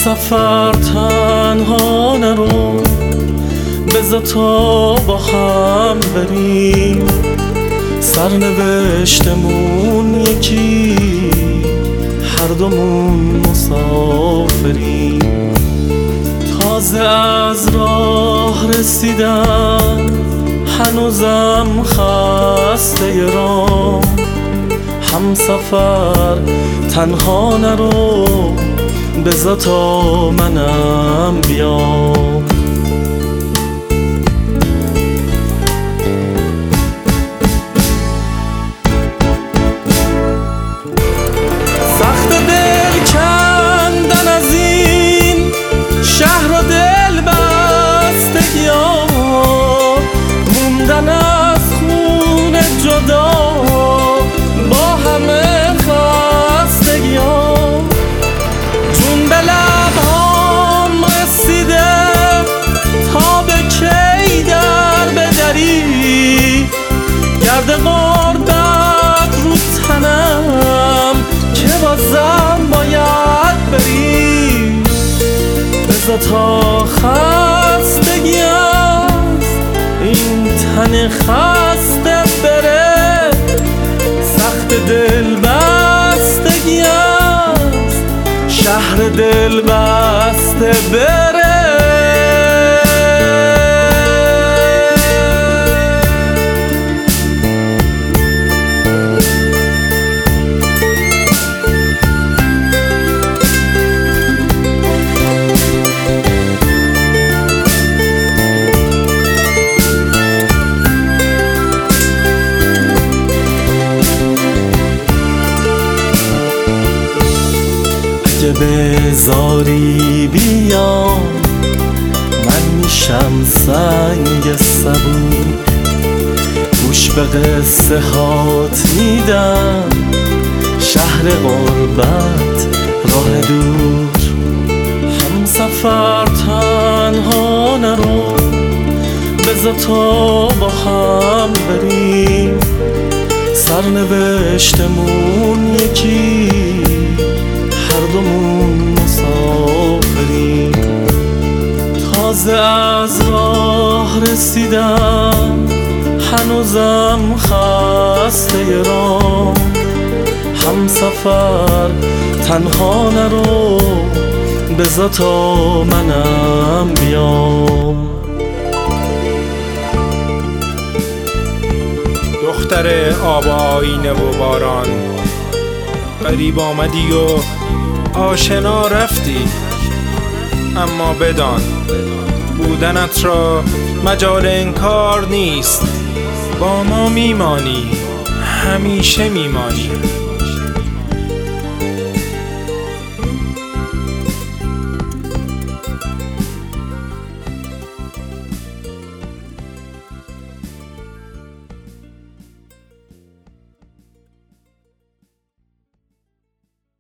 سفر تنها نرو، بذار تا با هم بریم، سرنوشتمون یکی، هر دومون مسافریم. تازه از راه رسیدم، هنوزم خسته رام، هم سفر تنها نرو، بذار تا منم بیام. سخت دل کندن از این شهر و دل بستگی‌ها، موندن از خون جدا با همه خستگی‌ها. جون به لب‌هام رسیده تا به کی در بدری، گرد غربت رو تنم که بازم باید بری. بذار تا خستگی است این تن خسته بره، سخت دل بستگی است شهر دل بسته بره. اگه بذاری بیام، من میشم سنگ سبوک، گوش به قصه هات میدم، شهر غربت راه دور. هم سفر تنها نرو، بذار تا با هم بریم، سرنوشتمون یکی، هر دومون مسافریم. تازه از راه رسیدم، هنوزم خسته رام، هم سفر تنها نرو، بذار تا منم بیام. دختر آب آینه و باران، غریب آمدی و آشنا رفتی، اما بدان بودنت را مجال انکار نیست، با ما میمانی، همیشه میمانی.